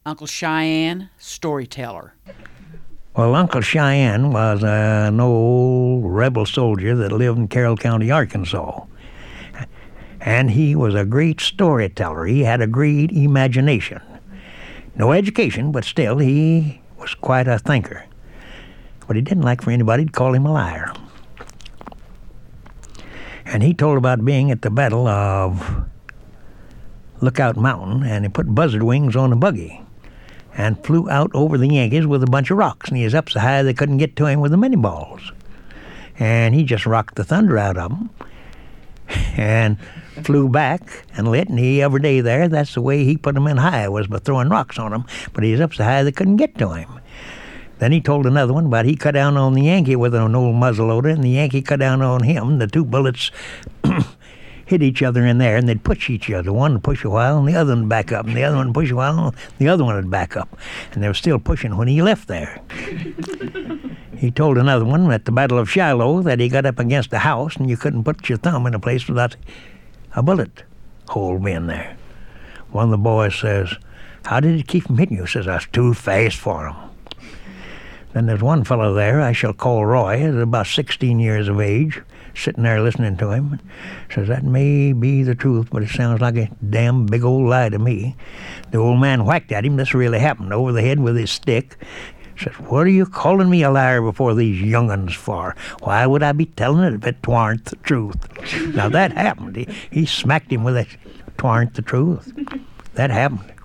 Uncle Cheyenne, storyteller. Well, Uncle Cheyenne was an old rebel soldier that lived in Carroll County, Arkansas. And he was a great storyteller. He had a great imagination. No education, but still he was quite a thinker. But he didn't like for anybody to call him a liar. And he told about being at the Battle of Lookout Mountain, and he put buzzard wings on a buggy and flew out over the Yankees with a bunch of rocks, and he was up so high they couldn't get to him with the mini balls. And he just rocked the thunder out of them and flew back and lit, and he every day there, that's the way he put them in high, was by throwing rocks on them, but he was up so high they couldn't get to him. Then he told another one about he cut down on the Yankee with an old muzzleloader, and the Yankee cut down on him. The two bullets hit each other in there, and they'd push each other. One would push a while, and the other one would back up, and the other one would push a while, and the other one would back up. And they were still pushing when he left there. He told another one at the Battle of Shiloh that he got up against a house, and you couldn't put your thumb in a place without a bullet hole being there. One of the boys says, "How did it keep from hitting you?" He says, "I was too fast for him." Then there's one fellow there I shall call Roy, is about 16 years of age, sitting there listening to him. Says, "That may be the truth, but it sounds like a damn big old lie to me." The old man whacked at him. This really happened, over the head with his stick. Says, "What are you calling me a liar before these young'uns for? Why would I be telling it if it twarn't the truth?" Now that happened. He smacked him with it. "Twarn't the truth." That happened.